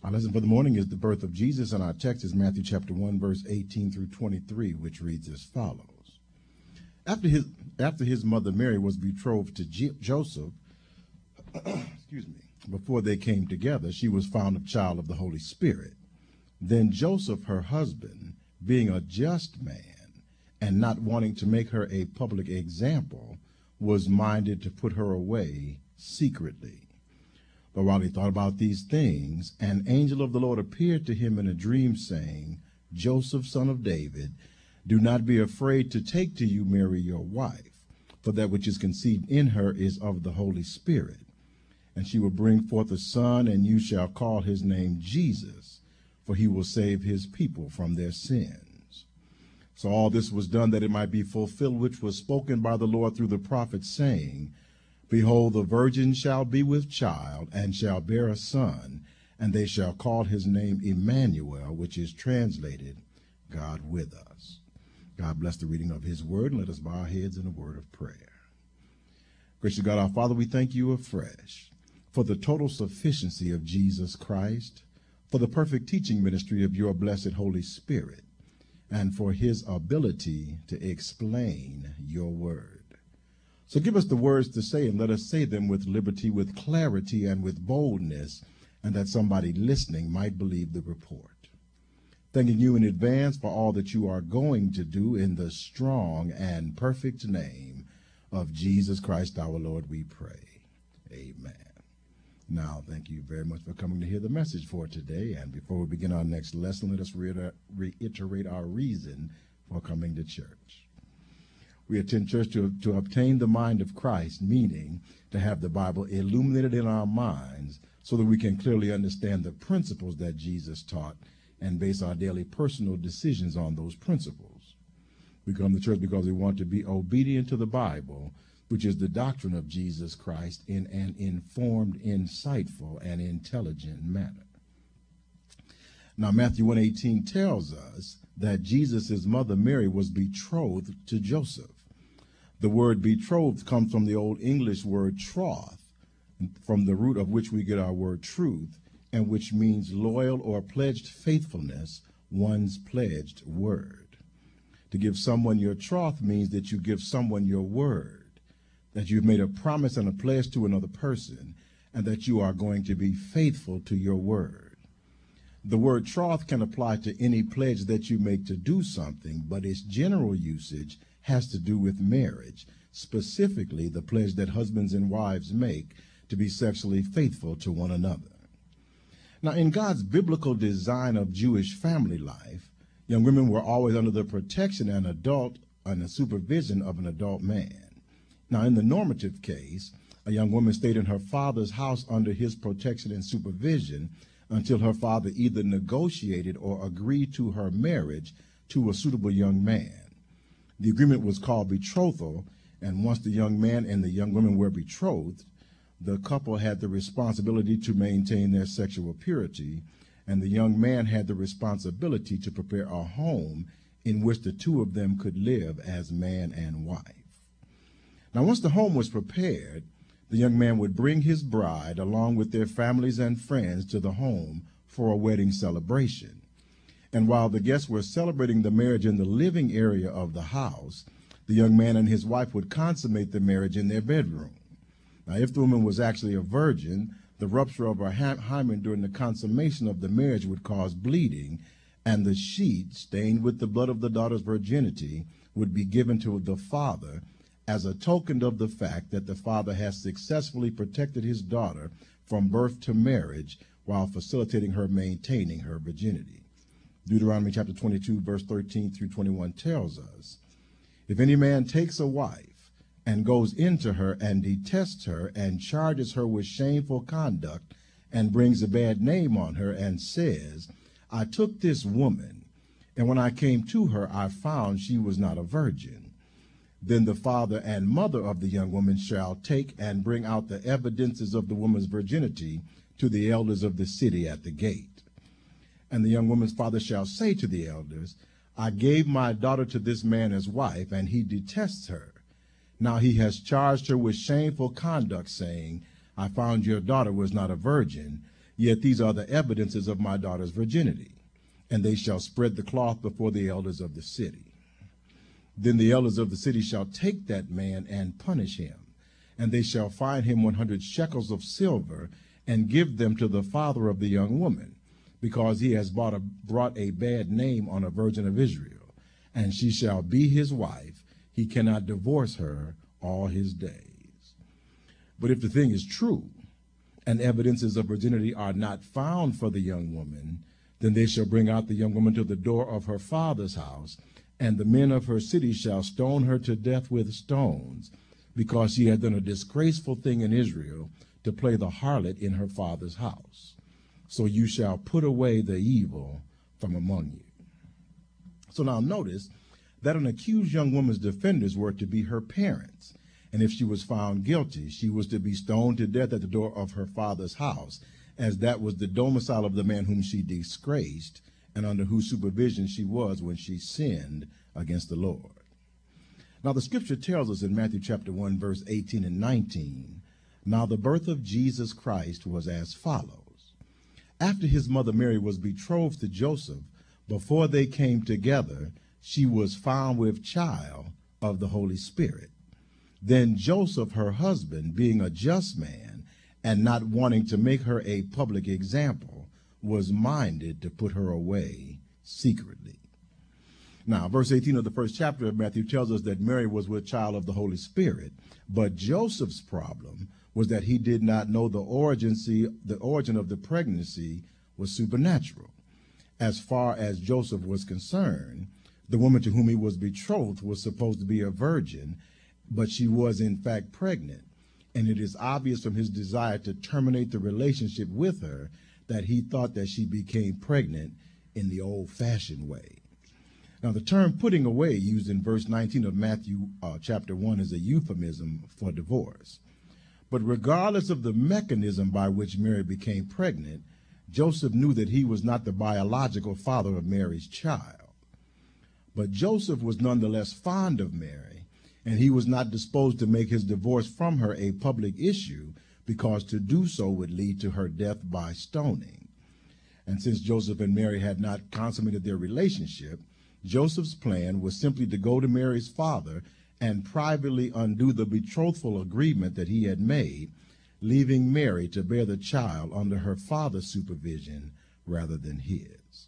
Our lesson for the morning is the birth of Jesus, and our text is Matthew chapter 1, verse 18 through 23, which reads as follows. After his mother Mary was betrothed to Joseph, before they came together, she was found a child of the Holy Spirit. Then Joseph, her husband, being a just man, and not wanting to make her a public example, was minded to put her away secretly. But while he thought about these things, an angel of the Lord appeared to him in a dream, saying, Joseph, son of David, do not be afraid to take to you Mary your wife, for that which is conceived in her is of the Holy Spirit. And she will bring forth a son, and you shall call his name Jesus, for he will save his people from their sins. So all this was done that it might be fulfilled, which was spoken by the Lord through the prophet, saying, Behold, the virgin shall be with child, and shall bear a son, and they shall call his name Emmanuel, which is translated, God with us. God bless the reading of his word, and let us bow our heads in a word of prayer. Gracious God, our Father, we thank you afresh for the total sufficiency of Jesus Christ, for the perfect teaching ministry of your blessed Holy Spirit, and for his ability to explain your word. So give us the words to say, and let us say them with liberty, with clarity, and with boldness, and that somebody listening might believe the report. Thanking you in advance for all that you are going to do in the strong and perfect name of Jesus Christ our Lord, we pray. Amen. Now, thank you very much for coming to hear the message for today. And before we begin our next lesson, let us reiterate our reason for coming to church. We attend church to obtain the mind of Christ, meaning to have the Bible illuminated in our minds so that we can clearly understand the principles that Jesus taught and base our daily personal decisions on those principles. We come to church because we want to be obedient to the Bible, which is the doctrine of Jesus Christ, in an informed, insightful, and intelligent manner. Now, Matthew 1:18 tells us that Jesus' mother Mary was betrothed to Joseph. The word betrothed comes from the Old English word troth, from the root of which we get our word truth, and which means loyal or pledged faithfulness, one's pledged word. To give someone your troth means that you give someone your word, that you've made a promise and a pledge to another person, and that you are going to be faithful to your word. The word troth can apply to any pledge that you make to do something, but its general usage has to do with marriage, specifically the pledge that husbands and wives make to be sexually faithful to one another. Now, in God's biblical design of Jewish family life, young women were always under the protection and the supervision of an adult man. Now, in the normative case, a young woman stayed in her father's house under his protection and supervision until her father either negotiated or agreed to her marriage to a suitable young man. The agreement was called betrothal, and once the young man and the young woman were betrothed, the couple had the responsibility to maintain their sexual purity, and the young man had the responsibility to prepare a home in which the two of them could live as man and wife. Now, once the home was prepared, the young man would bring his bride along with their families and friends to the home for a wedding celebration. And while the guests were celebrating the marriage in the living area of the house, the young man and his wife would consummate the marriage in their bedroom. Now, if the woman was actually a virgin, the rupture of her hymen during the consummation of the marriage would cause bleeding, and the sheet, stained with the blood of the daughter's virginity, would be given to the father as a token of the fact that the father has successfully protected his daughter from birth to marriage while facilitating her maintaining her virginity. Deuteronomy chapter 22, verse 13 through 21 tells us, If any man takes a wife and goes into her and detests her and charges her with shameful conduct and brings a bad name on her and says, I took this woman, and when I came to her, I found she was not a virgin, then the father and mother of the young woman shall take and bring out the evidences of the woman's virginity to the elders of the city at the gate. And the young woman's father shall say to the elders, I gave my daughter to this man as wife, and he detests her. Now he has charged her with shameful conduct, saying, I found your daughter was not a virgin, Yet these are the evidences of my daughter's virginity, and they shall spread the cloth before the elders of the city. Then the elders of the city shall take that man and punish him, and they shall fine him 100 shekels of silver, and give them to the father of the young woman, because he has brought a bad name on a virgin of Israel, and she shall be his wife. He cannot divorce her all his days. But if the thing is true, and evidences of virginity are not found for the young woman, then they shall bring out the young woman to the door of her father's house, and the men of her city shall stone her to death with stones, because she had done a disgraceful thing in Israel, to play the harlot in her father's house. So you shall put away the evil from among you. So now notice that an accused young woman's defenders were to be her parents, and if she was found guilty, she was to be stoned to death at the door of her father's house, as that was the domicile of the man whom she disgraced, and under whose supervision she was when she sinned against the Lord. Now the scripture tells us in Matthew chapter 1, verse 18 and 19, now the birth of Jesus Christ was as follows. After his mother Mary was betrothed to Joseph, before they came together, she was found with child of the Holy Spirit. Then Joseph, her husband, being a just man, and not wanting to make her a public example, was minded to put her away secretly. Now, verse 18 of the first chapter of Matthew tells us that Mary was with child of the Holy Spirit, but Joseph's problem was that he did not know the origin of the pregnancy was supernatural. As far as Joseph was concerned, the woman to whom he was betrothed was supposed to be a virgin, but she was in fact pregnant, and it is obvious from his desire to terminate the relationship with her that he thought that she became pregnant in the old-fashioned way. Now, the term putting away used in verse 19 of Matthew chapter 1 is a euphemism for divorce. But regardless of the mechanism by which Mary became pregnant, Joseph knew that he was not the biological father of Mary's child. But Joseph was nonetheless fond of Mary, and he was not disposed to make his divorce from her a public issue, because to do so would lead to her death by stoning. And since Joseph and Mary had not consummated their relationship, Joseph's plan was simply to go to Mary's father and privately undo the betrothal agreement that he had made, leaving Mary to bear the child under her father's supervision rather than his.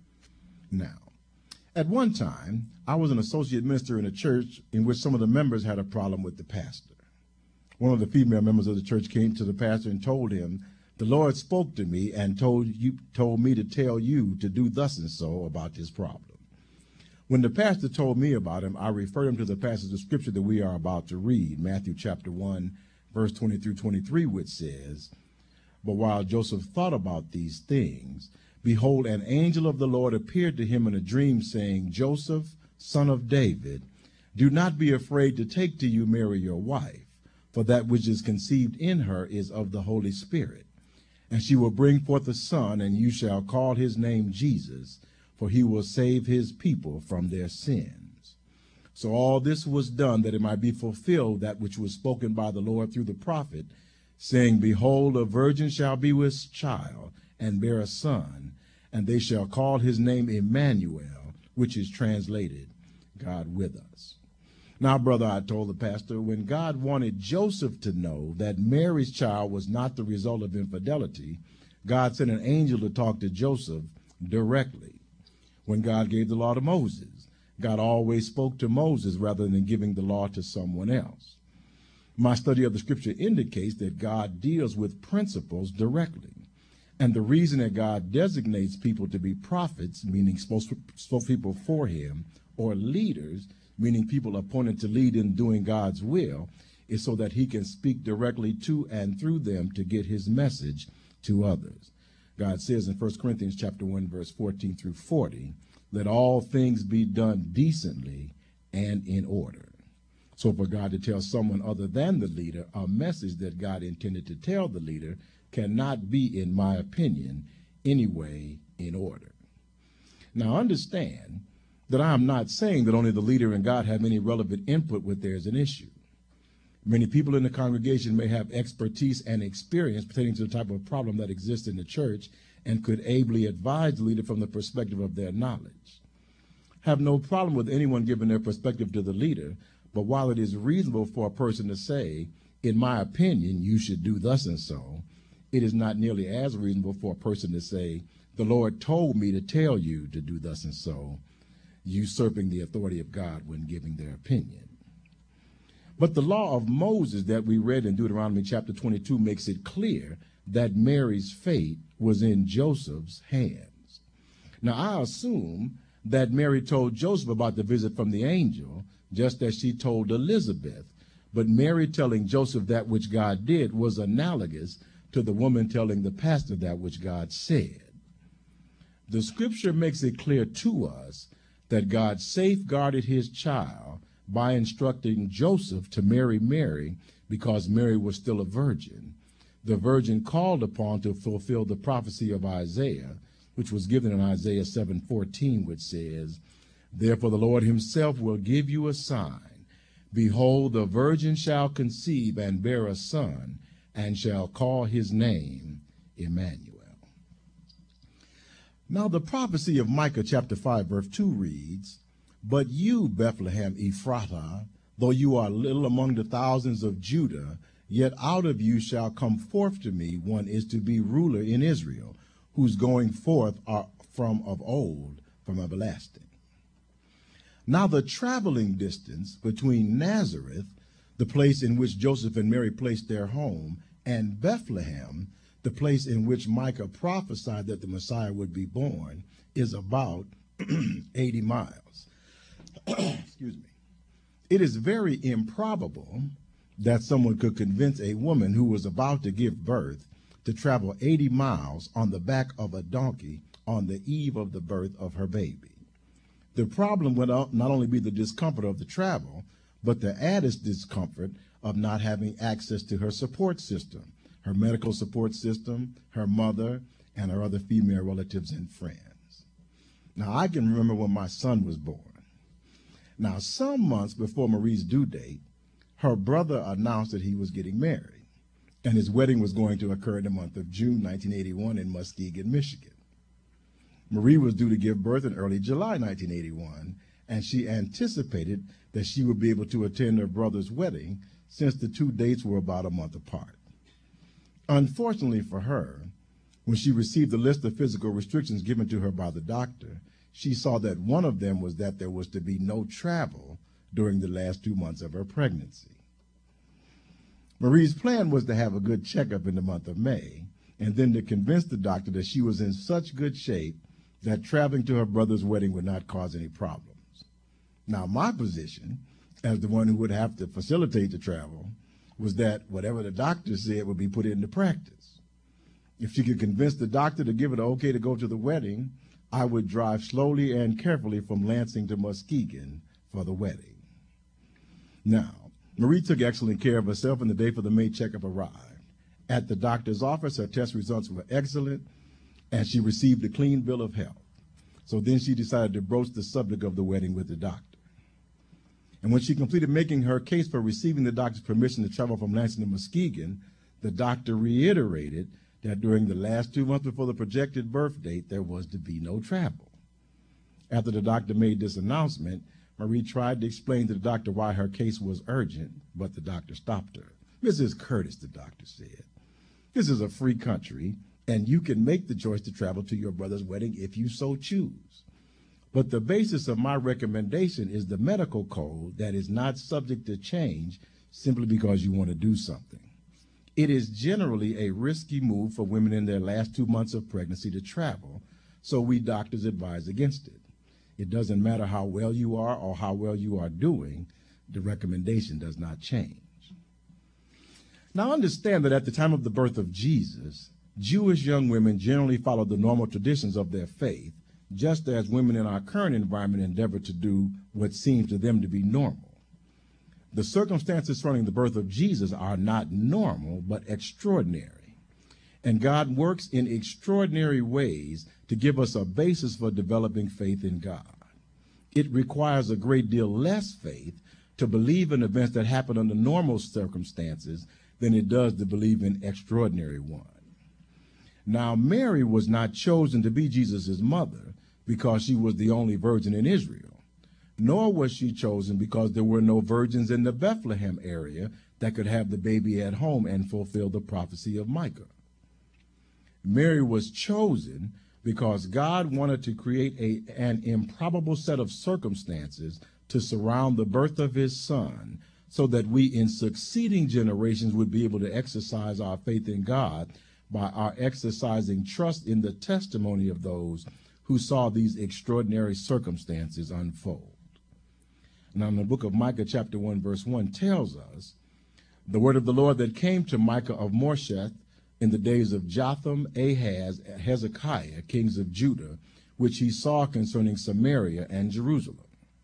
Now, at one time, I was an associate minister in a church in which some of the members had a problem with the pastor. One of the female members of the church came to the pastor and told him, "The Lord spoke to me and told me to tell you to do thus and so about this problem." When the pastor told me about him, I referred him to the passage of scripture that we are about to read, Matthew chapter 1, verse 20 through 23, which says, "But while Joseph thought about these things, behold, an angel of the Lord appeared to him in a dream, saying, Joseph, son of David, do not be afraid to take to you Mary your wife, for that which is conceived in her is of the Holy Spirit. And she will bring forth a son, and you shall call his name Jesus, for he will save his people from their sins." So all this was done that it might be fulfilled that which was spoken by the Lord through the prophet, saying, "Behold, a virgin shall be with child, and bear a son, and they shall call his name Emmanuel," which is translated, God with us. Now, brother, I told the pastor, when God wanted Joseph to know that Mary's child was not the result of infidelity, God sent an angel to talk to Joseph directly. When God gave the law to Moses, God always spoke to Moses rather than giving the law to someone else. My study of the scripture indicates that God deals with principles directly. And the reason that God designates people to be prophets, meaning spokespeople for him, or leaders, meaning people appointed to lead in doing God's will, is so that he can speak directly to and through them to get his message to others. God says in 1 Corinthians chapter 1, verse 14 through 40, "Let all things be done decently and in order." So for God to tell someone other than the leader a message that God intended to tell the leader cannot be, in my opinion, anyway in order. Now understand that I am not saying that only the leader and God have any relevant input when there's an issue. Many people in the congregation may have expertise and experience pertaining to the type of problem that exists in the church and could ably advise the leader from the perspective of their knowledge. Have no problem with anyone giving their perspective to the leader, but while it is reasonable for a person to say, in my opinion, you should do thus and so, it is not nearly as reasonable for a person to say, the Lord told me to tell you to do thus and so, usurping the authority of God when giving their opinion. But the law of Moses that we read in Deuteronomy chapter 22 makes it clear that Mary's fate was in Joseph's hands. Now, I assume that Mary told Joseph about the visit from the angel, just as she told Elizabeth. But Mary telling Joseph that which God did was analogous to the woman telling the pastor that which God said. The scripture makes it clear to us that God safeguarded his child by instructing Joseph to marry Mary because Mary was still a virgin, the virgin called upon to fulfill the prophecy of Isaiah, which was given in Isaiah 7:14, which says, therefore the Lord himself will give you a sign. Behold, the virgin shall conceive and bear a son, and shall call his name Emmanuel. Now the prophecy of Micah chapter 5 verse 2 reads, but you, Bethlehem Ephrathah, though you are little among the thousands of Judah, yet out of you shall come forth to me one is to be ruler in Israel, whose going forth are from of old, from everlasting. Now the traveling distance between Nazareth, the place in which Joseph and Mary placed their home, and Bethlehem, the place in which Micah prophesied that the Messiah would be born, is about 80 miles. Excuse me. It is very improbable that someone could convince a woman who was about to give birth to travel 80 miles on the back of a donkey on the eve of the birth of her baby. The problem would not only be the discomfort of the travel, but the added discomfort of not having access to her support system, her medical support system, her mother, and her other female relatives and friends. Now, I can remember when my son was born. Now, some months before Marie's due date, her brother announced that he was getting married, and his wedding was going to occur in the month of June 1981 in Muskegon, Michigan. Marie was due to give birth in early July 1981, and she anticipated that she would be able to attend her brother's wedding since the two dates were about a month apart. Unfortunately for her, when she received the list of physical restrictions given to her by the doctor, she saw that one of them was that there was to be no travel during the last 2 months of her pregnancy. Marie's plan was to have a good checkup in the month of May, and then to convince the doctor that she was in such good shape that traveling to her brother's wedding would not cause any problems. Now, my position, as the one who would have to facilitate the travel, was that whatever the doctor said would be put into practice. If she could convince the doctor to give it okay to go to the wedding, I would drive slowly and carefully from Lansing to Muskegon for the wedding. Now, Marie took excellent care of herself, and the day for the May checkup arrived. At the doctor's office, her test results were excellent, and she received a clean bill of health. So then she decided to broach the subject of the wedding with the doctor. And when she completed making her case for receiving the doctor's permission to travel from Lansing to Muskegon, the doctor reiterated that during the last 2 months before the projected birth date, there was to be no travel. After the doctor made this announcement, Marie tried to explain to the doctor why her case was urgent, but the doctor stopped her. Mrs. Curtis, the doctor said, this is a free country, and you can make the choice to travel to your brother's wedding if you so choose. But the basis of my recommendation is the medical code that is not subject to change simply because you want to do something. It is generally a risky move for women in their last 2 months of pregnancy to travel, so we doctors advise against it. It doesn't matter how well you are or how well you are doing, the recommendation does not change. Now understand that at the time of the birth of Jesus, Jewish young women generally followed the normal traditions of their faith, just as women in our current environment endeavor to do what seems to them to be normal. The circumstances surrounding the birth of Jesus are not normal, but extraordinary. And God works in extraordinary ways to give us a basis for developing faith in God. It requires a great deal less faith to believe in events that happen under normal circumstances than it does to believe in extraordinary ones. Now, Mary was not chosen to be Jesus' mother because she was the only virgin in Israel, nor was she chosen because there were no virgins in the Bethlehem area that could have the baby at home and fulfill the prophecy of Micah. Mary was chosen because God wanted to create an improbable set of circumstances to surround the birth of his son, so that we in succeeding generations would be able to exercise our faith in God by our exercising trust in the testimony of those who saw these extraordinary circumstances unfold. Now, in the book of Micah, chapter 1, verse 1 tells us, the word of the Lord that came to Micah of Morsheth in the days of Jotham, Ahaz, Hezekiah, kings of Judah, which he saw concerning Samaria and Jerusalem.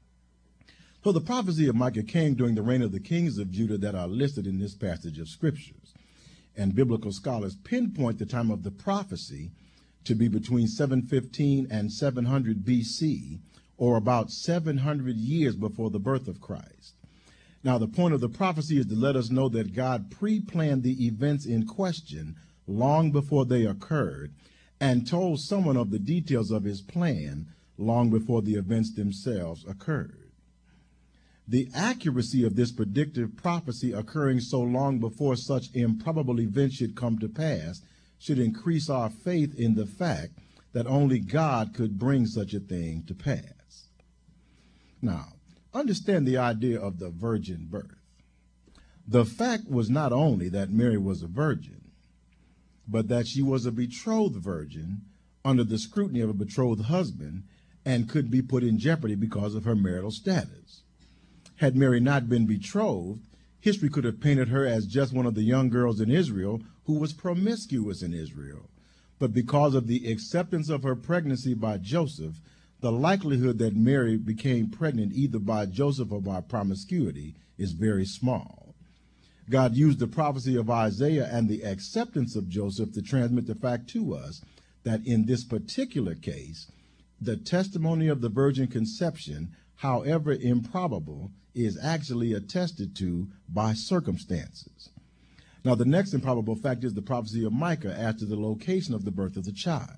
So the prophecy of Micah came during the reign of the kings of Judah that are listed in this passage of scriptures. And biblical scholars pinpoint the time of the prophecy to be between 715 and 700 BC, or about 700 years before the birth of Christ. Now, the point of the prophecy is to let us know that God pre-planned the events in question long before they occurred and told someone of the details of his plan long before the events themselves occurred. The accuracy of this predictive prophecy occurring so long before such improbable events should come to pass should increase our faith in the fact that only God could bring such a thing to pass. Now, understand the idea of the virgin birth. The fact was not only that Mary was a virgin, but that she was a betrothed virgin under the scrutiny of a betrothed husband and could be put in jeopardy because of her marital status. Had Mary not been betrothed, history could have painted her as just one of the young girls in Israel who was promiscuous in Israel. But because of the acceptance of her pregnancy by Joseph, the likelihood that Mary became pregnant either by Joseph or by promiscuity is very small. God used the prophecy of Isaiah and the acceptance of Joseph to transmit the fact to us that in this particular case, the testimony of the virgin conception, however improbable, is actually attested to by circumstances. Now, the next improbable fact is the prophecy of Micah as to the location of the birth of the child.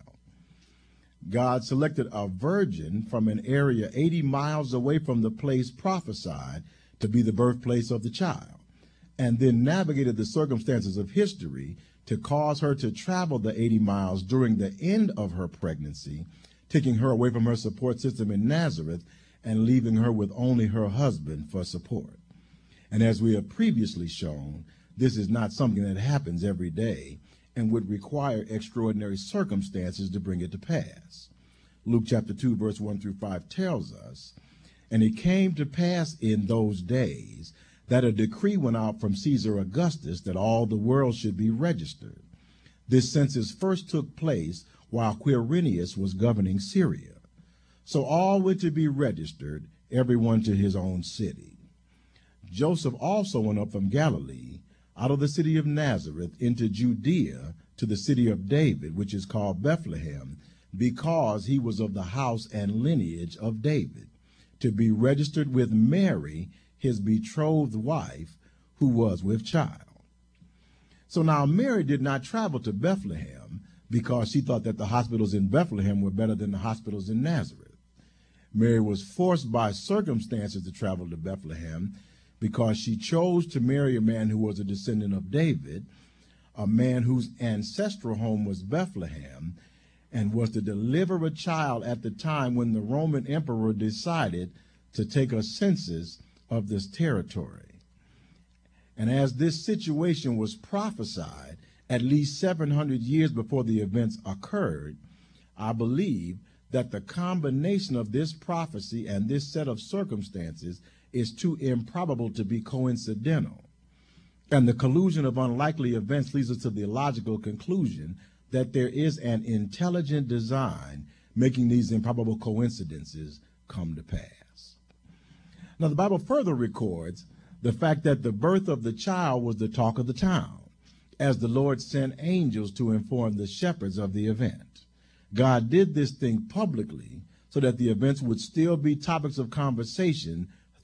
God selected a virgin from an area 80 miles away from the place prophesied to be the birthplace of the child, and then navigated the circumstances of history to cause her to travel the 80 miles during the end of her pregnancy, taking her away from her support system in Nazareth and leaving her with only her husband for support. And as we have previously shown, this is not something that happens every day and would require extraordinary circumstances to bring it to pass. Luke chapter 2, verse 1 through 5 tells us, "And it came to pass in those days that a decree went out from Caesar Augustus that all the world should be registered. This census first took place while Quirinius was governing Syria. So all were to be registered, everyone to his own city. Joseph also went up from Galilee, out of the city of Nazareth, into Judea, to the city of David, which is called Bethlehem, because he was of the house and lineage of David, to be registered with Mary, his betrothed wife, who was with child." So now Mary did not travel to Bethlehem because she thought that the hospitals in Bethlehem were better than the hospitals in Nazareth. Mary was forced by circumstances to travel to Bethlehem because she chose to marry a man who was a descendant of David, a man whose ancestral home was Bethlehem, and was to deliver a child at the time when the Roman emperor decided to take a census of this territory. And as this situation was prophesied at least 700 years before the events occurred, I believe that the combination of this prophecy and this set of circumstances is too improbable to be coincidental. And the collusion of unlikely events leads us to the logical conclusion that there is an intelligent design making these improbable coincidences come to pass. Now, the Bible further records the fact that the birth of the child was the talk of the town, as the Lord sent angels to inform the shepherds of the event. God did this thing publicly so that the events would still be topics of conversation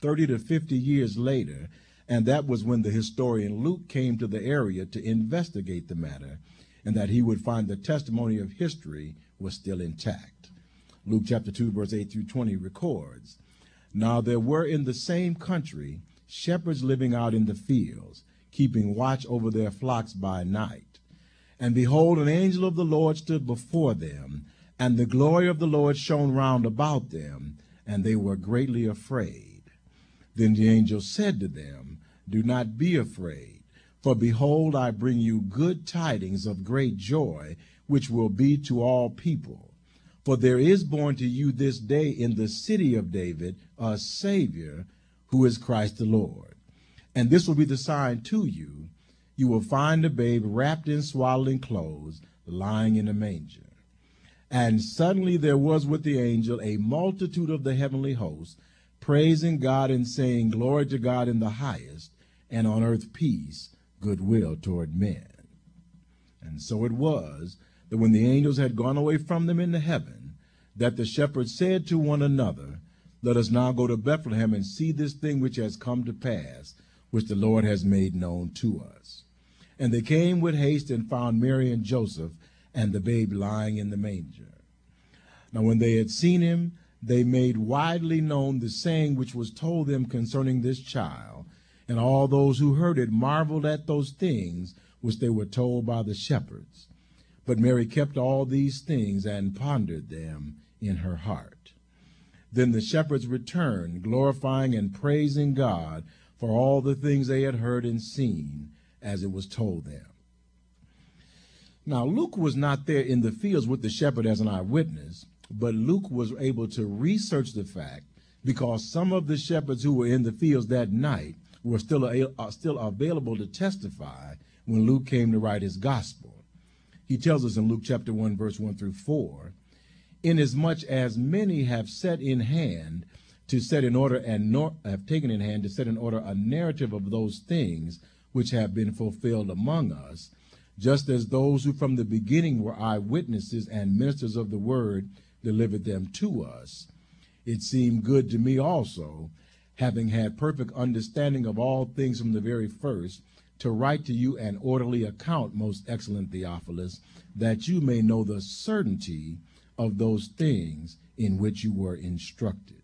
30 to 50 years later, and that was when the historian Luke came to the area to investigate the matter, and that he would find the testimony of history was still intact. Luke chapter 2, verse 8 through 20 records, "Now there were in the same country shepherds living out in the fields, keeping watch over their flocks by night. And behold, an angel of the Lord stood before them, and the glory of the Lord shone round about them, and they were greatly afraid. Then the angel said to them, Do not be afraid, for behold, I bring you good tidings of great joy, which will be to all people. For there is born to you this day in the city of David a Savior, who is Christ the Lord. And this will be the sign to you. You will find a babe wrapped in swaddling clothes, lying in a manger." And suddenly there was with the angel a multitude of the heavenly hosts, praising God and saying, "Glory to God in the highest, and on earth peace, goodwill toward men." And so it was that when the angels had gone away from them into heaven, that the shepherds said to one another, "Let us now go to Bethlehem and see this thing which has come to pass, which the Lord has made known to us." And they came with haste and found Mary and Joseph and the babe lying in the manger. Now when they had seen him, they made widely known the saying which was told them concerning this child, and all those who heard it marveled at those things which they were told by the shepherds. But Mary kept all these things and pondered them in her heart. Then the shepherds returned, glorifying and praising God for all the things they had heard and seen, as it was told them. Now, Luke was not there in the fields with the shepherd as an eyewitness, but Luke was able to research the fact because some of the shepherds who were in the fields that night were still available to testify when Luke came to write his gospel. He tells us in Luke chapter 1, verse 1 through 4, "Inasmuch as many have set in hand to set in order have taken in hand to set in order a narrative of those things which have been fulfilled among us, just as those who from the beginning were eyewitnesses and ministers of the word delivered them to us, it seemed good to me also, having had perfect understanding of all things from the very first, to write to you an orderly account, most excellent Theophilus, that you may know the certainty of those things in which you were instructed."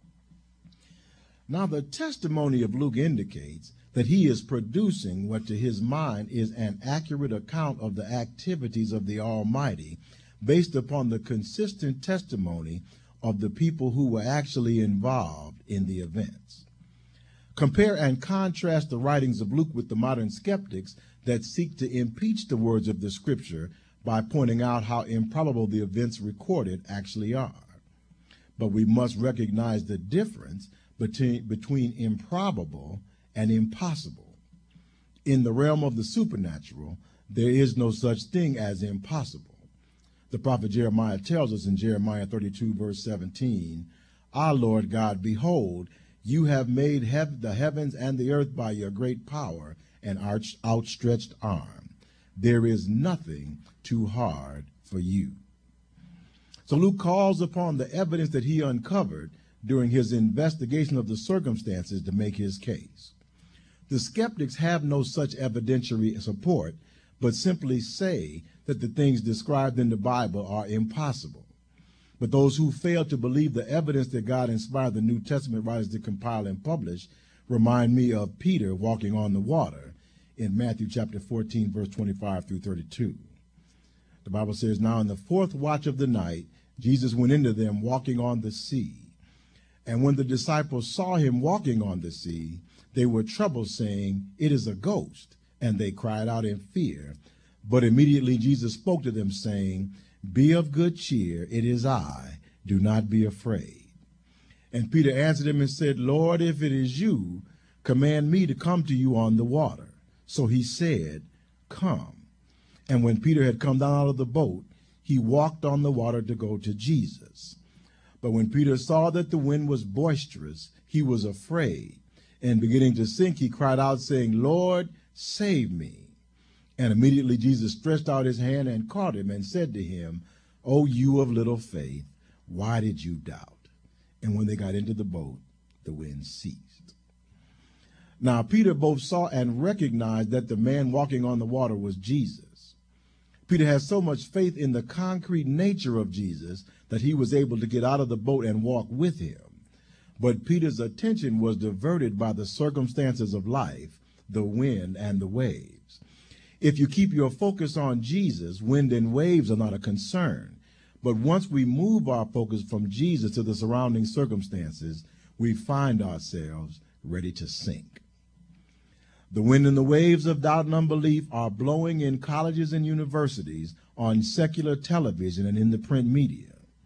Now the testimony of Luke indicates that he is producing what to his mind is an accurate account of the activities of the Almighty based upon the consistent testimony of the people who were actually involved in the events. Compare and contrast the writings of Luke with the modern skeptics that seek to impeach the words of the Scripture by pointing out how improbable the events recorded actually are. But we must recognize the difference between improbable and impossible. In the realm of the supernatural, there is no such thing as impossible. The prophet Jeremiah tells us in Jeremiah 32, verse 17, "Our Lord God, behold, you have made the heavens and the earth by your great power and outstretched arm. There is nothing too hard for you." So Luke calls upon the evidence that he uncovered during his investigation of the circumstances to make his case. The skeptics have no such evidentiary support, but simply say that the things described in the Bible are impossible. But those who fail to believe the evidence that God inspired the New Testament writers to compile and publish remind me of Peter walking on the water in Matthew chapter 14, verse 25 through 32. The Bible says, "Now in the fourth watch of the night, Jesus went into them walking on the sea. And when the disciples saw him walking on the sea, they were troubled, saying, 'It is a ghost,' and they cried out in fear. But immediately Jesus spoke to them, saying, 'Be of good cheer, it is I, do not be afraid.' And Peter answered him and said, 'Lord, if it is you, command me to come to you on the water.' So he said, 'Come.' And when Peter had come down out of the boat, he walked on the water to go to Jesus. But when Peter saw that the wind was boisterous, he was afraid, and beginning to sink, he cried out, saying, 'Lord, save me.' And immediately Jesus stretched out his hand and caught him and said to him, 'O you of little faith, why did you doubt?' And when they got into the boat, the wind ceased. Now Peter both saw and recognized that the man walking on the water was Jesus. Peter had so much faith in the concrete nature of Jesus that he was able to get out of the boat and walk with him. But Peter's attention was diverted by the circumstances of life, the wind and the waves. If you keep your focus on Jesus, wind and waves are not a concern. But once we move our focus from Jesus to the surrounding circumstances, we find ourselves ready to sink. The wind and the waves of doubt and unbelief are blowing in colleges and universities, on secular television, and in the print media.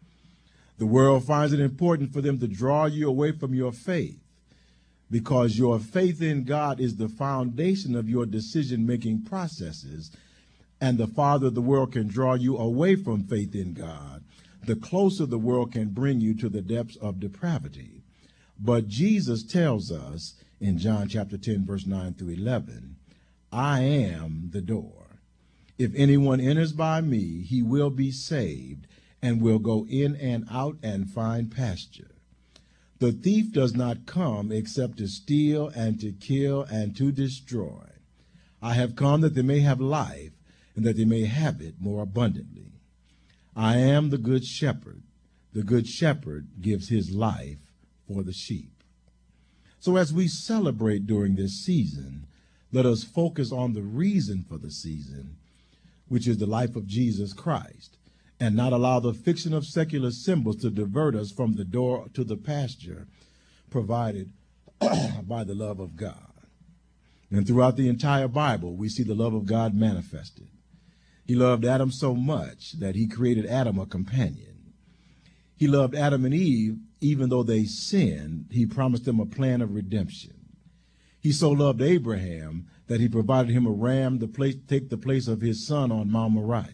The world finds it important for them to draw you away from your faith, because your faith in God is the foundation of your decision-making processes, and the farther the world can draw you away from faith in God, the closer the world can bring you to the depths of depravity. But Jesus tells us in John chapter 10, verse 9 through 11, I am the door. If anyone enters by me, he will be saved and will go in and out and find pasture. The thief does not come except to steal and to kill and to destroy. I have come that they may have life, and that they may have it more abundantly. I am the good shepherd. The good shepherd gives his life for the sheep. So as we celebrate during this season, let us focus on the reason for the season, which is the life of Jesus Christ, and not allow the fiction of secular symbols to divert us from the door to the pasture provided by the love of God. And throughout the entire Bible, we see the love of God manifested. He loved Adam so much that he created Adam a companion. He loved Adam and Eve, even though they sinned, he promised them a plan of redemption. He so loved Abraham that he provided him a ram to take the place of his son on Mount Moriah.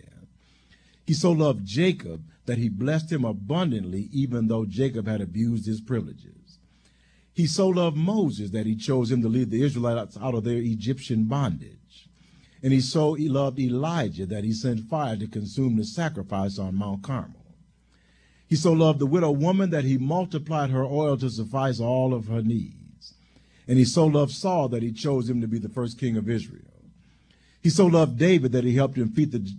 He so loved Jacob that he blessed him abundantly, even though Jacob had abused his privileges. He so loved Moses that he chose him to lead the Israelites out of their Egyptian bondage. And he loved Elijah that he sent fire to consume the sacrifice on Mount Carmel. He so loved the widow woman that he multiplied her oil to suffice all of her needs. And he so loved Saul that he chose him to be the first king of Israel. He so loved David that he helped him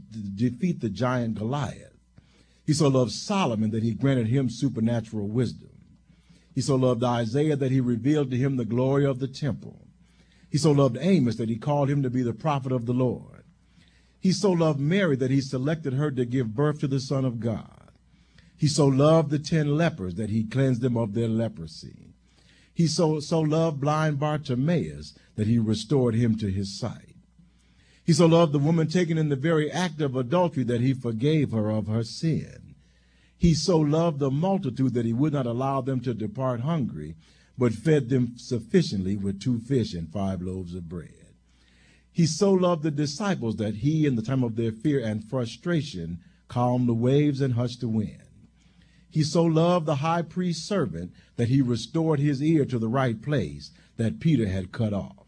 defeat the giant Goliath. He so loved Solomon that he granted him supernatural wisdom. He so loved Isaiah that he revealed to him the glory of the temple. He so loved Amos that he called him to be the prophet of the Lord. He so loved Mary that he selected her to give birth to the Son of God. He so loved the 10 lepers that he cleansed them of their leprosy. He so loved blind Bartimaeus that he restored him to his sight. He so loved the woman taken in the very act of adultery that he forgave her of her sin. He so loved the multitude that he would not allow them to depart hungry, but fed them sufficiently with 2 fish and 5 loaves of bread. He so loved the disciples that he, in the time of their fear and frustration, calmed the waves and hushed the wind. He so loved the high priest's servant that he restored his ear to the right place that Peter had cut off.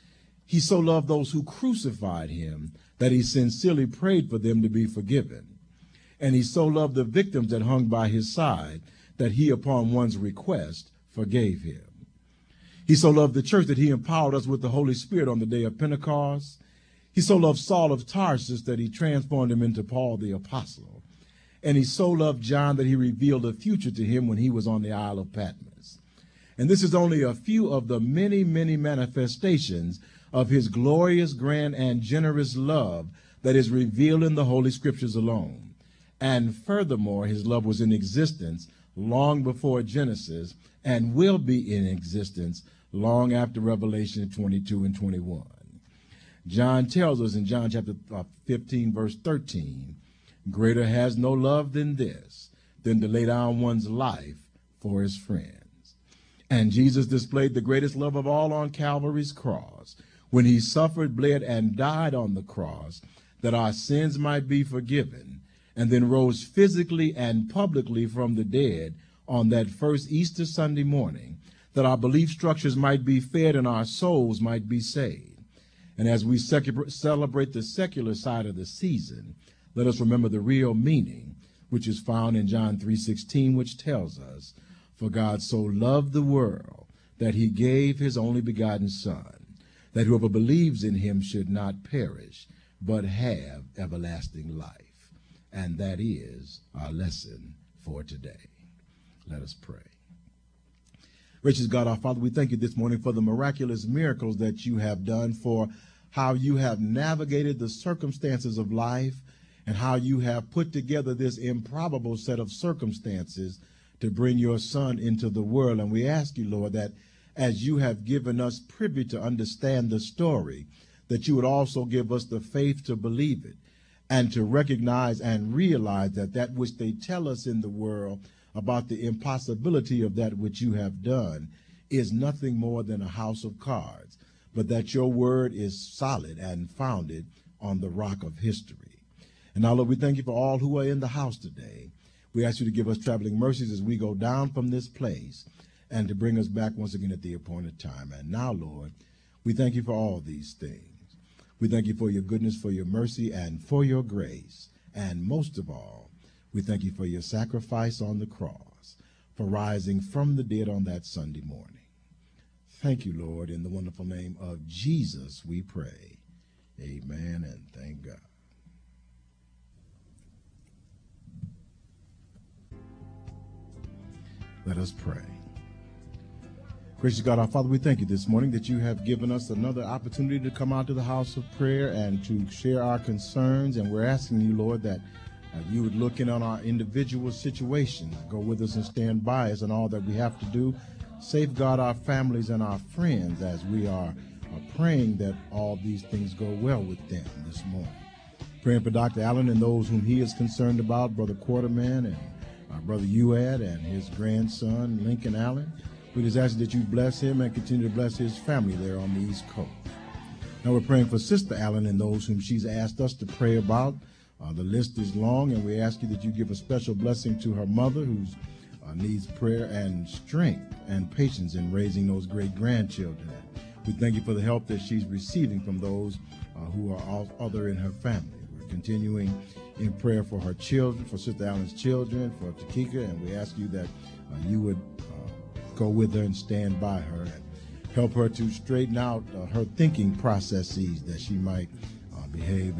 He so loved those who crucified him that he sincerely prayed for them to be forgiven. And he so loved the victims that hung by his side that he, upon one's request, forgave him. He so loved the church that he empowered us with the Holy Spirit on the day of Pentecost. He so loved Saul of Tarsus that he transformed him into Paul the Apostle. And he so loved John that he revealed the future to him when he was on the Isle of Patmos. And this is only a few of the many, many manifestations of his glorious, grand, and generous love that is revealed in the Holy Scriptures alone. And furthermore, his love was in existence long before Genesis and will be in existence long after Revelation 22 and 21. John tells us in John chapter 15, verse 13, greater has no love than this, than to lay down one's life for his friends. And Jesus displayed the greatest love of all on Calvary's cross, when he suffered, bled, and died on the cross, that our sins might be forgiven, and then rose physically and publicly from the dead on that first Easter Sunday morning, that our belief structures might be fed and our souls might be saved. And as we celebrate the secular side of the season, let us remember the real meaning, which is found in John 3:16, which tells us, for God so loved the world that he gave his only begotten Son, that whoever believes in him should not perish, but have everlasting life. And that is our lesson for today. Let us pray. Gracious God, our Father, we thank you this morning for the miraculous miracles that you have done, for how you have navigated the circumstances of life, and how you have put together this improbable set of circumstances to bring your Son into the world. And we ask you, Lord, that as you have given us privy to understand the story, that you would also give us the faith to believe it and to recognize and realize that that which they tell us in the world about the impossibility of that which you have done is nothing more than a house of cards, but that your word is solid and founded on the rock of history. And now, Lord, we thank you for all who are in the house today. We ask you to give us traveling mercies as we go down from this place and to bring us back once again at the appointed time. And now, Lord, we thank you for all these things. We thank you for your goodness, for your mercy, and for your grace. And most of all, we thank you for your sacrifice on the cross, for rising from the dead on that Sunday morning. Thank you, Lord. In the wonderful name of Jesus, we pray. Amen, and thank God. Let us pray. Gracious God, our Father, we thank you this morning that you have given us another opportunity to come out to the house of prayer and to share our concerns. And we're asking you, Lord, that you would look in on our individual situations, go with us and stand by us in all that we have to do. Safeguard our families and our friends as we are praying that all these things go well with them this morning. Praying for Dr. Allen and those whom he is concerned about, Brother Quarterman and Brother Uad and his grandson, Lincoln Allen. We just ask that you bless him and continue to bless his family there on the East Coast. Now we're praying for Sister Allen and those whom she's asked us to pray about. The list is long, and we ask you that you give a special blessing to her mother, who needs prayer and strength and patience in raising those great grandchildren. We thank you for the help that she's receiving from those who are other in her family. We're continuing in prayer for her children, for Sister Allen's children, for Takika, and we ask you that you would go with her and stand by her and help her to straighten out her thinking processes, that she might behave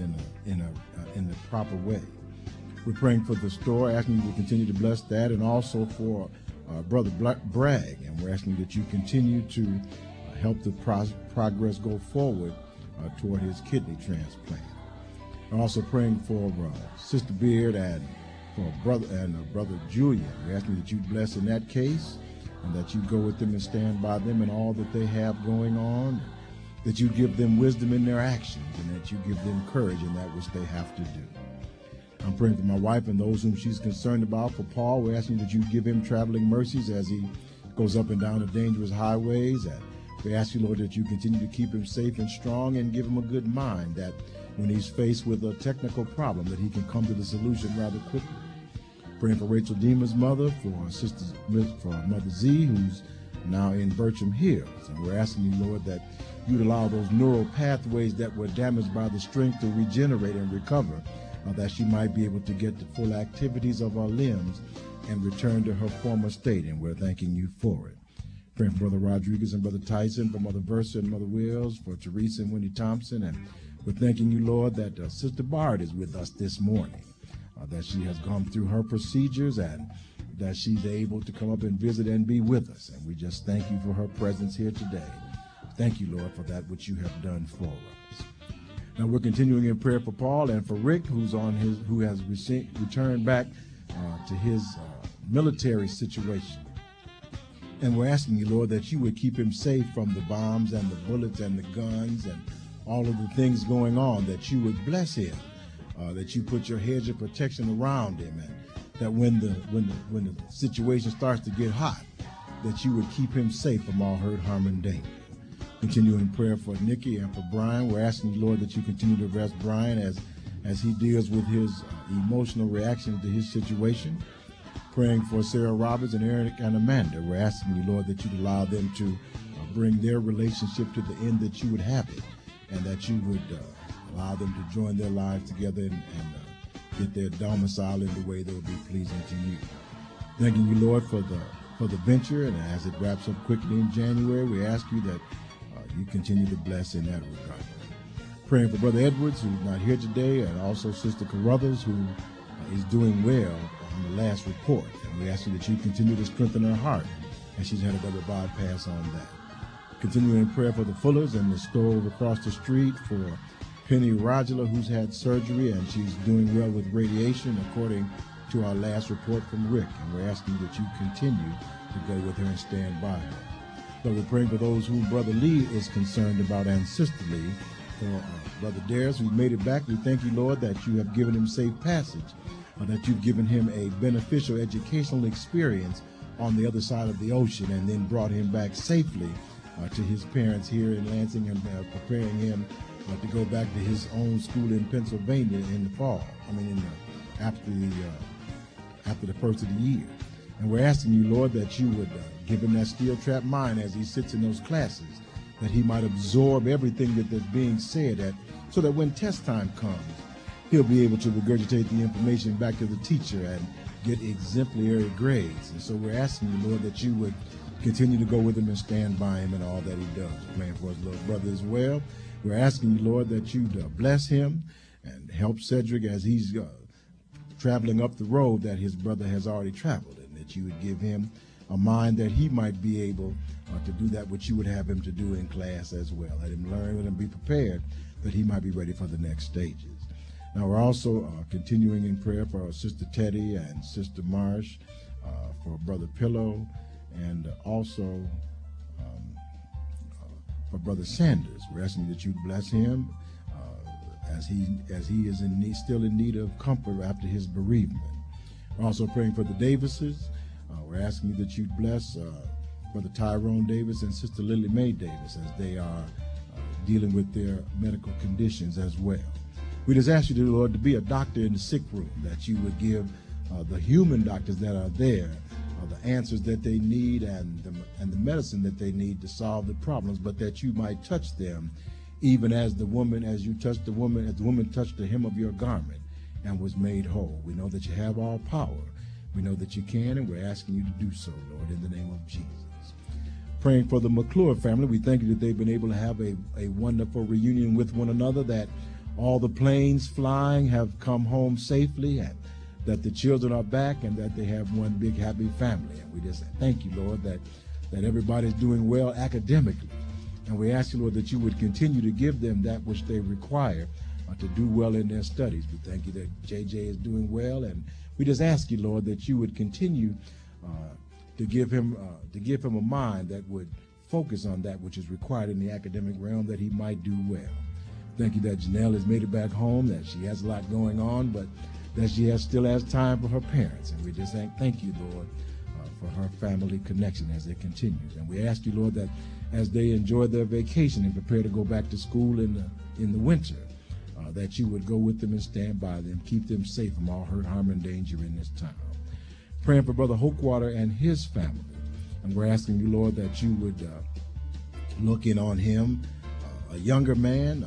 in the proper way. We're praying for the store, asking you to continue to bless that, and also for Brother Bragg, and we're asking that you continue to help the progress go forward toward his kidney transplant. We're also praying for Sister Beard and for Brother Julian. We're asking that you bless in that case, and that you go with them and stand by them in all that they have going on, that you give them wisdom in their actions, and that you give them courage in that which they have to do. I'm praying for my wife and those whom she's concerned about. For Paul, we're asking that you give him traveling mercies as he goes up and down the dangerous highways. And we ask you, Lord, that you continue to keep him safe and strong and give him a good mind, that when he's faced with a technical problem, that he can come to the solution rather quickly. Praying for Rachel Deema's mother, for Mother Z, who's now in Bircham Hills. And we're asking you, Lord, that you'd allow those neural pathways that were damaged by the strength to regenerate and recover, that she might be able to get the full activities of her limbs and return to her former state. And we're thanking you for it. Praying for Brother Rodriguez and Brother Tyson, for Mother Versa and Mother Wills, for Teresa and Wendy Thompson. And we're thanking you, Lord, that Sister Bard is with us this morning, that she has gone through her procedures and that she's able to come up and visit and be with us. And we just thank you for her presence here today. Thank you, Lord, for that which you have done for us. Now we're continuing in prayer for Paul and for Rick, who has returned back to his military situation. And we're asking you, Lord, that you would keep him safe from the bombs and the bullets and the guns and all of the things going on, that you would bless him, that you put your hedge of protection around him, and that when the situation starts to get hot, that you would keep him safe from all hurt, harm, and danger. Continue in prayer for Nikki and for Brian. We're asking you, Lord, that you continue to rest Brian as he deals with his emotional reaction to his situation. Praying for Sarah Roberts and Eric and Amanda. We're asking you, Lord, that you'd allow them to bring their relationship to the end that you would have it, and that you would allow them to join their lives together and get their domicile in the way that would be pleasing to you. Thanking you, Lord, for for the venture, and as it wraps up quickly in January, we ask you that you continue to bless in that regard. Praying for Brother Edwards, who's not here today, and also Sister Carruthers, who is doing well on the last report. And we ask you that you continue to strengthen her heart as she's had a double bypass on that. Continuing in prayer for the Fullers and the store across the street, for Penny Rodula, who's had surgery, and she's doing well with radiation, according to our last report from Rick. And we're asking that you continue to go with her and stand by her. So we're praying for those whom Brother Lee is concerned about, and Sister Lee. For Brother Darius, who made it back, we thank you, Lord, that you have given him safe passage, that you've given him a beneficial educational experience on the other side of the ocean, and then brought him back safely to his parents here in Lansing, and preparing him to go back to his own school in Pennsylvania in the fall. After the first of the year. And we're asking you, Lord, that you would give him that steel-trap mind as he sits in those classes, that he might absorb everything that's being said, so that when test time comes, he'll be able to regurgitate the information back to the teacher and get exemplary grades. And so we're asking you, Lord, that you would continue to go with him and stand by him in all that he does. We're praying for his little brother as well. We're asking you, Lord, that you bless him and help Cedric as he's traveling up the road that his brother has already traveled, and that you would give him a mind that he might be able to do that which you would have him to do in class as well. Let him learn, let him be prepared, that he might be ready for the next stages. Now we're also continuing in prayer for our Sister Teddy and Sister Marsh, for Brother Pillow, and also for Brother Sanders. We're asking that you bless him as he is still in need of comfort after his bereavement. We're also praying for the Davises. We're asking you that you bless Brother Tyrone Davis and Sister Lily Mae Davis as they are dealing with their medical conditions as well. We just ask you, dear Lord, to be a doctor in the sick room, that you would give the human doctors that are there the answers that they need and the medicine that they need to solve the problems, but that you might touch them, even as the woman touched the hem of your garment and was made whole. We know that you have all power. We know that you can, and we're asking you to do so, Lord, in the name of Jesus. Praying for the McClure family, we thank you that they've been able to have a wonderful reunion with one another, that all the planes flying have come home safely, and that the children are back, and that they have one big happy family. And we just thank you, Lord, that everybody's doing well academically. And we ask you, Lord, that you would continue to give them that which they require to do well in their studies. We thank you that JJ is doing well, and we just ask you, Lord, that you would continue to give him a mind that would focus on that which is required in the academic realm, that he might do well. Thank you that Janelle has made it back home, that she has a lot going on, but that she still has time for her parents. And we just thank you, Lord, for her family connection as it continues. And we ask you, Lord, that as they enjoy their vacation and prepare to go back to school in the winter, that you would go with them and stand by them, keep them safe from all hurt, harm, and danger in this time. Praying for Brother Hochwater and his family. And we're asking you, Lord, that you would look in on him, a younger man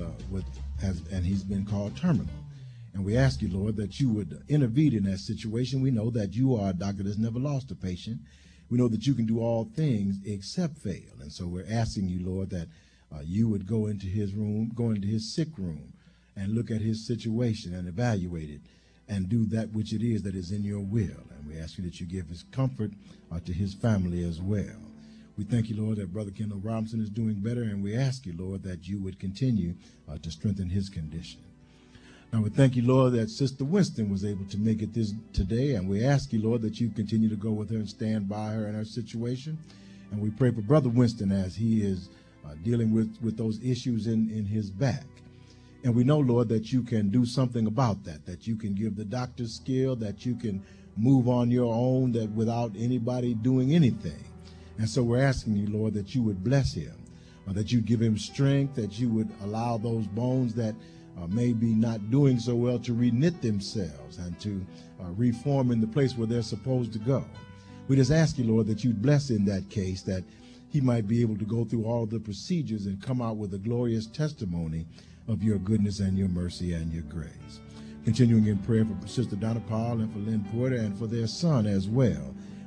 and he's been called terminal. And we ask you, Lord, that you would intervene in that situation. We know that you are a doctor that's never lost a patient. We know that you can do all things except fail. And so we're asking you, Lord, that you would go into his room, go into his sick room, and look at his situation and evaluate it and do that which it is that is in your will. And we ask you that you give his comfort to his family as well. We thank you, Lord, that Brother Kendall Robinson is doing better, and we ask you, Lord, that you would continue to strengthen his condition. Now, we thank you, Lord, that Sister Winston was able to make it today, and we ask you, Lord, that you continue to go with her and stand by her in her situation. And we pray for Brother Winston as he is dealing with those issues in his back. And we know, Lord, that you can do something about that you can give the doctor skill, that you can move on your own, that without anybody doing anything. And so we're asking you, Lord, that you would bless him, that you give him strength, that you would allow those bones that may be not doing so well to reknit themselves and to reform in the place where they're supposed to go. We just ask you, Lord, that you'd bless in that case, that he might be able to go through all the procedures and come out with a glorious testimony of your goodness and your mercy and your grace. Continuing in prayer for Sister Donna Powell and for Lynn Porter and for their son as well.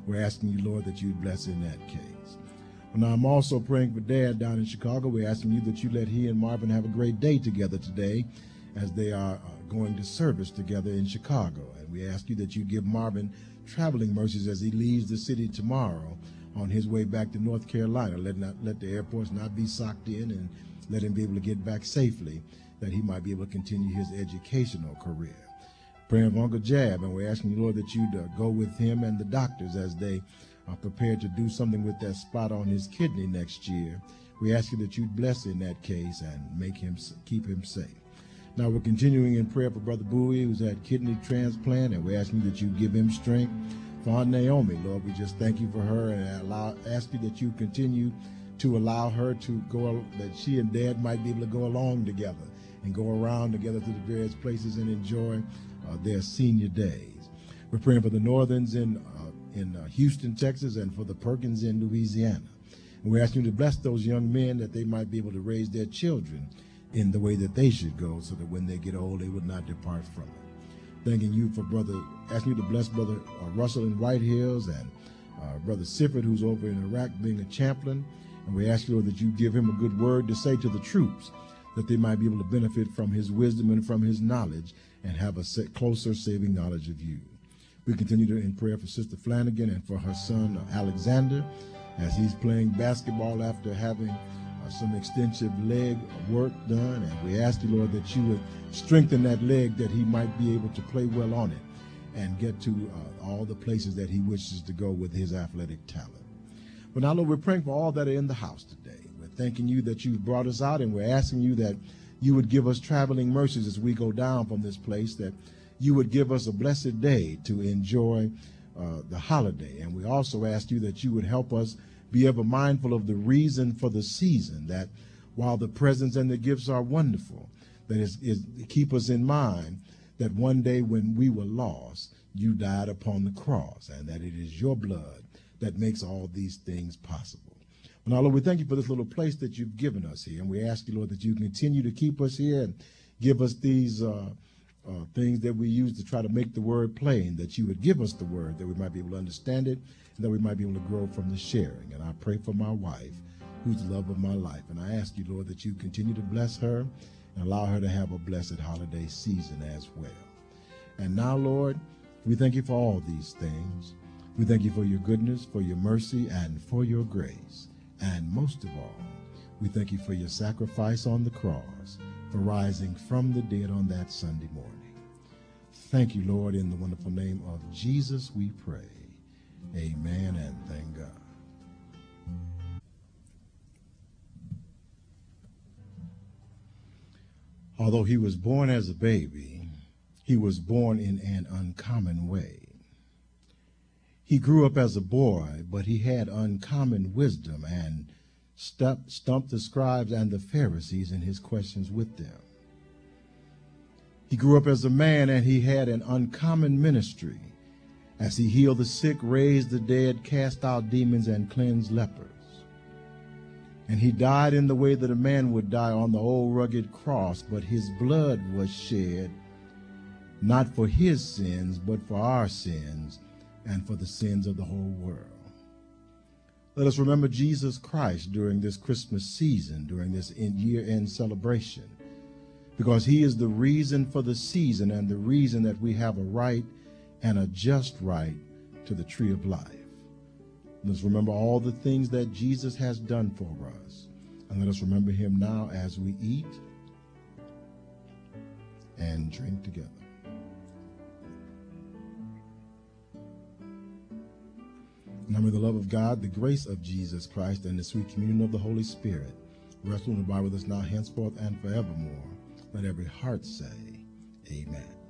We're asking you, Lord, that you bless in that case. Now, I'm also praying for Dad down in Chicago. We're asking you that you let he and Marvin have a great day together today as they are going to service together in Chicago. And we ask you that you give Marvin traveling mercies as he leaves the city tomorrow on his way back to North Carolina. Let the airports not be socked in, and let him be able to get back safely, that he might be able to continue his educational career. Praying for Uncle Jab, and we're asking you, Lord, that you'd go with him and the doctors as they are prepared to do something with that spot on his kidney next year. We ask you that you'd bless in that case and keep him safe. Now we're continuing in prayer for Brother Bowie, who's had kidney transplant, and we're asking that you give him strength. For Aunt Naomi, Lord, we just thank you for her and ask you that you continue to allow her to go, that she and Dad might be able to go along together and go around together to the various places and enjoy their senior days. We're praying for the Northerns in Houston, Texas, and for the Perkins in Louisiana. And we're asking you to bless those young men that they might be able to raise their children in the way that they should go, so that when they get old, they would not depart from it. Thanking you for asking you to bless Brother Russell in White Hills and Brother Sifford, who's over in Iraq being a chaplain. And we ask you, Lord, that you give him a good word to say to the troops, that they might be able to benefit from his wisdom and from his knowledge and have a closer saving knowledge of you. We continue in prayer for Sister Flanagan and for her son Alexander as he's playing basketball after having some extensive leg work done. And we ask you, Lord, that you would strengthen that leg, that he might be able to play well on it and get to all the places that he wishes to go with his athletic talent. But now, Lord, we're praying for all that are in the house today. We're thanking you that you've brought us out, and we're asking you that you would give us traveling mercies as we go down from this place, that you would give us a blessed day to enjoy the holiday. And we also ask you that you would help us be ever mindful of the reason for the season, that while the presents and the gifts are wonderful, that is keep us in mind that one day when we were lost, you died upon the cross, and that it is your blood that makes all these things possible. Now, Lord, we thank you for this little place that you've given us here, and we ask you, Lord, that you continue to keep us here and give us these things that we use to try to make the word plain, that you would give us the word, that we might be able to understand it, and that we might be able to grow from the sharing. And I pray for my wife, who's the love of my life, and I ask you, Lord, that you continue to bless her and allow her to have a blessed holiday season as well. And now, Lord, we thank you for all these things. We thank you for your goodness, for your mercy, and for your grace. And most of all, we thank you for your sacrifice on the cross, for rising from the dead on that Sunday morning. Thank you, Lord, in the wonderful name of Jesus we pray. Amen, and thank God. Although he was born as a baby, he was born in an uncommon way. He grew up as a boy, but he had uncommon wisdom and stumped the scribes and the Pharisees in his questions with them. He grew up as a man, and he had an uncommon ministry as he healed the sick, raised the dead, cast out demons, and cleansed lepers. And he died in the way that a man would die on the old rugged cross, but his blood was shed not for his sins, but for our sins and for the sins of the whole world. Let us remember Jesus Christ during this Christmas season, during this year-end celebration, because he is the reason for the season and the reason that we have a right and a just right to the tree of life. Let's remember all the things that Jesus has done for us, and let us remember him now as we eat and drink together. Now may the love of God, the grace of Jesus Christ, and the sweet communion of the Holy Spirit rest and abide with us now, henceforth, and forevermore. Let every heart say, amen.